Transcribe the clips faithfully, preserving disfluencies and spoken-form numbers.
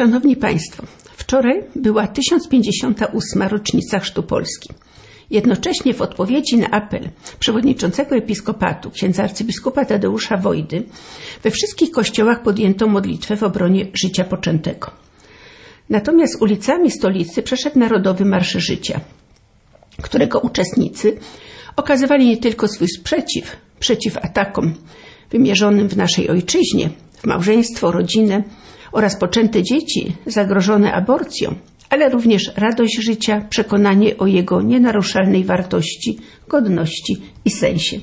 Szanowni Państwo, wczoraj była tysiąc pięćdziesiąta ósma rocznica Chrztu Polski. Jednocześnie w odpowiedzi na apel przewodniczącego episkopatu, księdza arcybiskupa Tadeusza Wojdy, we wszystkich kościołach podjęto modlitwę w obronie życia poczętego. Natomiast ulicami stolicy przeszedł Narodowy Marsz Życia, którego uczestnicy okazywali nie tylko swój sprzeciw przeciw atakom wymierzonym w naszej ojczyźnie, w małżeństwo, rodzinę oraz poczęte dzieci zagrożone aborcją, ale również radość życia, przekonanie o jego nienaruszalnej wartości, godności i sensie.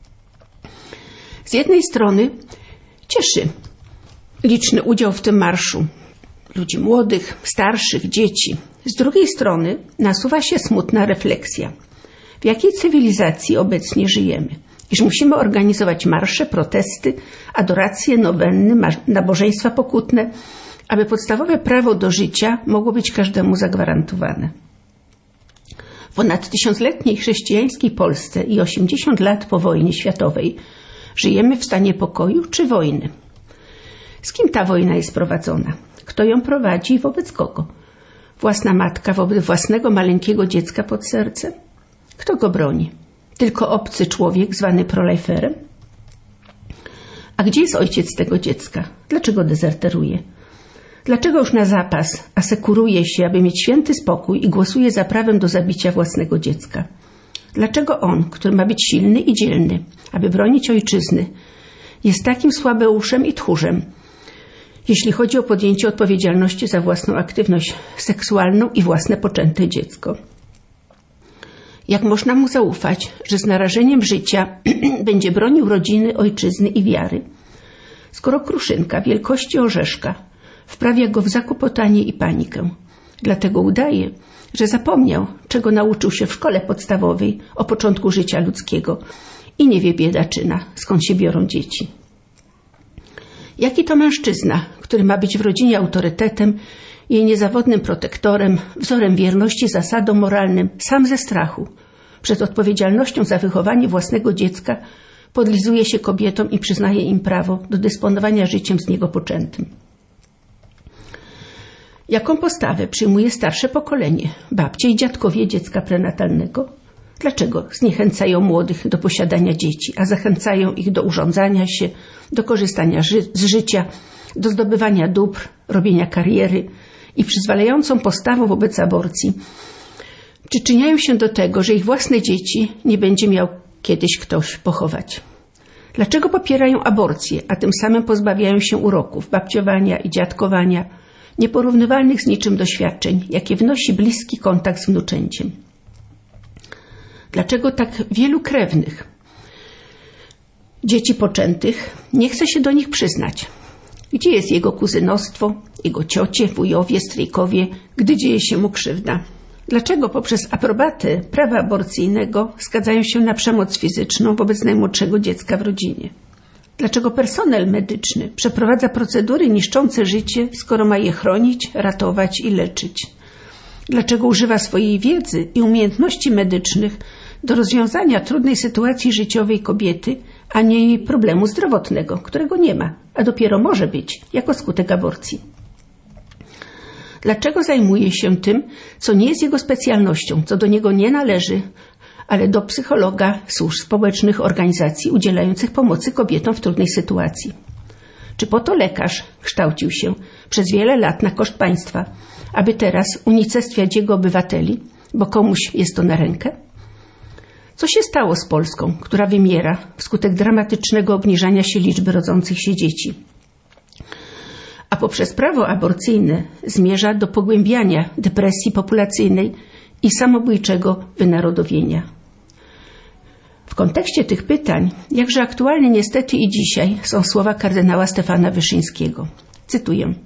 Z jednej strony cieszy liczny udział w tym marszu ludzi młodych, starszych, dzieci. Z drugiej strony nasuwa się smutna refleksja. W jakiej cywilizacji obecnie żyjemy? Iż musimy organizować marsze, protesty, adoracje, nowenny, nabożeństwa pokutne, aby podstawowe prawo do życia mogło być każdemu zagwarantowane. W ponad tysiącletniej chrześcijańskiej Polsce i osiemdziesiąt lat po wojnie światowej żyjemy w stanie pokoju czy wojny? Z kim ta wojna jest prowadzona? Kto ją prowadzi i wobec kogo? Własna matka wobec własnego maleńkiego dziecka pod sercem? Kto go broni? Tylko obcy człowiek zwany proliferem? A gdzie jest ojciec tego dziecka? Dlaczego dezerteruje? Dlaczego już na zapas asekuruje się, aby mieć święty spokój i głosuje za prawem do zabicia własnego dziecka? Dlaczego on, który ma być silny i dzielny, aby bronić ojczyzny, jest takim słabeuszem i tchórzem, jeśli chodzi o podjęcie odpowiedzialności za własną aktywność seksualną i własne poczęte dziecko? Jak można mu zaufać, że z narażeniem życia będzie bronił rodziny, ojczyzny i wiary, skoro kruszynka wielkości orzeszka wprawia go w zakłopotanie i panikę? Dlatego udaje, że zapomniał, czego nauczył się w szkole podstawowej o początku życia ludzkiego i nie wie biedaczyna, skąd się biorą dzieci. Jaki to mężczyzna, który ma być w rodzinie autorytetem, jej niezawodnym protektorem, wzorem wierności zasadom moralnym, sam ze strachu przed odpowiedzialnością za wychowanie własnego dziecka podlizuje się kobietom i przyznaje im prawo do dysponowania życiem z niego poczętym? Jaką postawę przyjmuje starsze pokolenie, babcie i dziadkowie dziecka prenatalnego? Dlaczego zniechęcają młodych do posiadania dzieci, a zachęcają ich do urządzania się, do korzystania ży- z życia, do zdobywania dóbr, robienia kariery i przyzwalającą postawą wobec aborcji przyczyniają się do tego, że ich własne dzieci nie będzie miał kiedyś ktoś pochować? Dlaczego popierają aborcję, a tym samym pozbawiają się uroków, babciowania i dziadkowania, nieporównywalnych z niczym doświadczeń, jakie wnosi bliski kontakt z wnuczęciem? Dlaczego tak wielu krewnych dzieci poczętych nie chce się do nich przyznać? Gdzie jest jego kuzynostwo, jego ciocie, wujowie, stryjkowie, gdy dzieje się mu krzywda? Dlaczego poprzez aprobatę prawa aborcyjnego zgadzają się na przemoc fizyczną wobec najmłodszego dziecka w rodzinie? Dlaczego personel medyczny przeprowadza procedury niszczące życie, skoro ma je chronić, ratować i leczyć? Dlaczego używa swojej wiedzy i umiejętności medycznych do rozwiązania trudnej sytuacji życiowej kobiety, a nie jej problemu zdrowotnego, którego nie ma, a dopiero może być jako skutek aborcji? Dlaczego zajmuje się tym, co nie jest jego specjalnością, co do niego nie należy, ale do psychologa, służb społecznych, organizacji udzielających pomocy kobietom w trudnej sytuacji? Czy po to lekarz kształcił się przez wiele lat na koszt państwa, aby teraz unicestwiać jego obywateli, bo komuś jest to na rękę? Co się stało z Polską, która wymiera wskutek dramatycznego obniżania się liczby rodzących się dzieci, a poprzez prawo aborcyjne zmierza do pogłębiania depresji populacyjnej i samobójczego wynarodowienia? W kontekście tych pytań, jakże aktualne niestety i dzisiaj, są słowa kardynała Stefana Wyszyńskiego. Cytuję.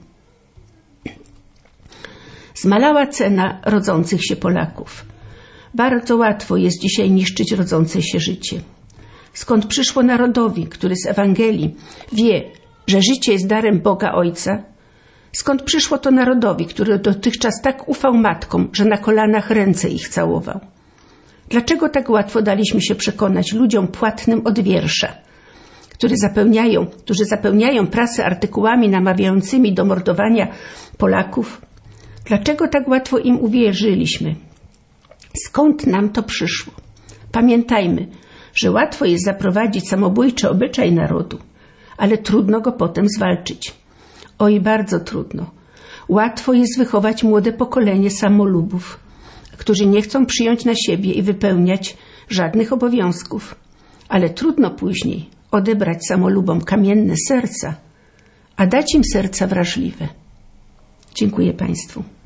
Zmalała cena rodzących się Polaków. Bardzo łatwo jest dzisiaj niszczyć rodzące się życie. Skąd przyszło narodowi, który z Ewangelii wie, że życie jest darem Boga Ojca? Skąd przyszło to narodowi, który dotychczas tak ufał matkom, że na kolanach ręce ich całował? Dlaczego tak łatwo daliśmy się przekonać ludziom płatnym od wiersza, którzy zapełniają, którzy zapełniają prasę artykułami namawiającymi do mordowania Polaków? Dlaczego tak łatwo im uwierzyliśmy? Skąd nam to przyszło? Pamiętajmy, że łatwo jest zaprowadzić samobójczy obyczaj narodu, ale trudno go potem zwalczyć. Oj, bardzo trudno. Łatwo jest wychować młode pokolenie samolubów, którzy nie chcą przyjąć na siebie i wypełniać żadnych obowiązków, ale trudno później odebrać samolubom kamienne serca, a dać im serca wrażliwe. Dziękuję Państwu.